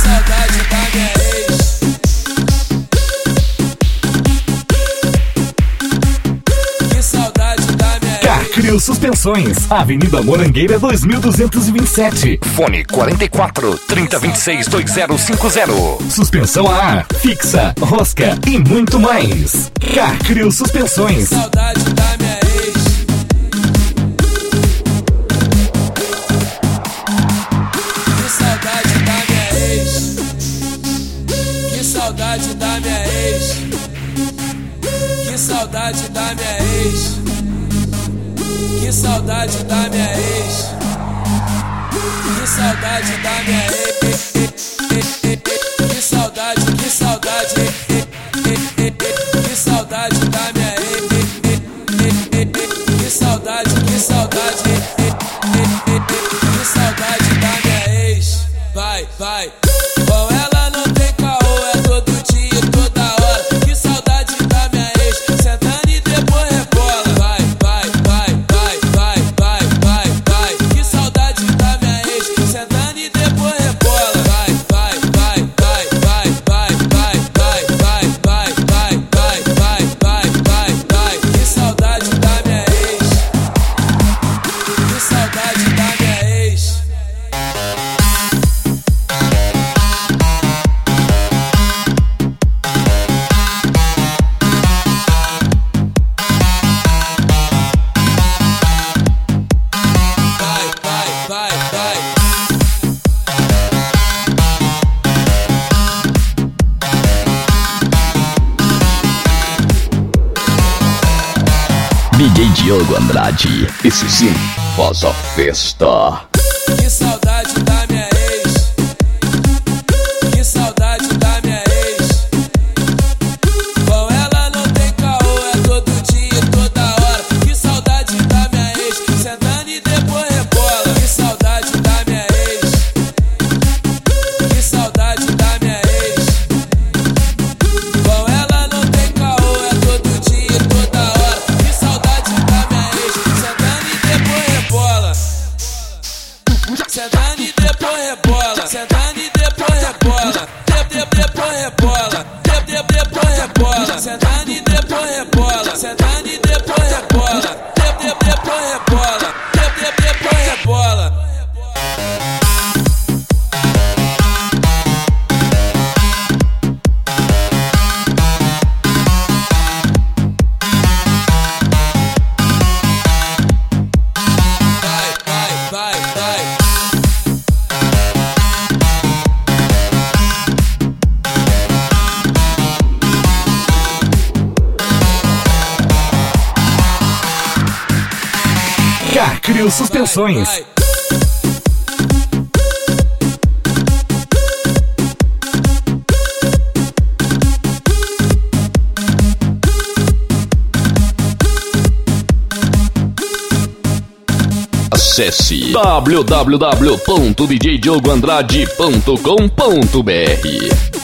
saudade da minha ex. Que saudade da minha ex. Cacrio Suspensões, Avenida Morangueira 2227. Fone 44 3026 2050. Suspensão a ar, fixa, rosca e muito mais. Cacrio Suspensões. Que saudade da minha ex. Que saudade da minha ex. Que saudade da minha ex. Que saudade da minha ex. Que saudade da minha ex. Que saudade da minha ex. Que saudade, que saudade. Que saudade da minha ex. Que saudade, que saudade. Que saudade da minha ex. Vai, vai. Com ela não tem caô, é todo dia, toda hora. Que saudade da minha ex. Sentando e depois rebola. Vai, vai, vai, vai, vai, vai, vai, vai. Que saudade da minha ex. Sentando e depois rebola. Vai, vai, vai, vai, vai, vai, vai, vai, vai, vai, vai, vai, vai, vai, vai, vai. Que saudade da minha ex. Que saudade da minha ex. Vai, vai, vai, vai. DJ Diogo Andrade, esse sim faz a festa. Que saudade da minha ex. Que saudade da minha ex. Com ela não tem caô, é todo dia, toda hora. Que saudade da minha ex. Sentando e depois rebola. Que saudade da minha ex. Que saudade da minha ex. Com ela não tem caô, é todo dia, toda hora. Que saudade da minha ex. Sentando e depois rebola. Sentando e depois rebola. Sentando e depois rebola. Depois rebola. Depois rebola. Sentando e depois rebola. Sentando e depois rebola. Depois rebola. Depois rebola. Vai, vai, vai, vai. Cacrio Suspensões. Vai, vai. Acesse www.djdiogoandrade.com.br.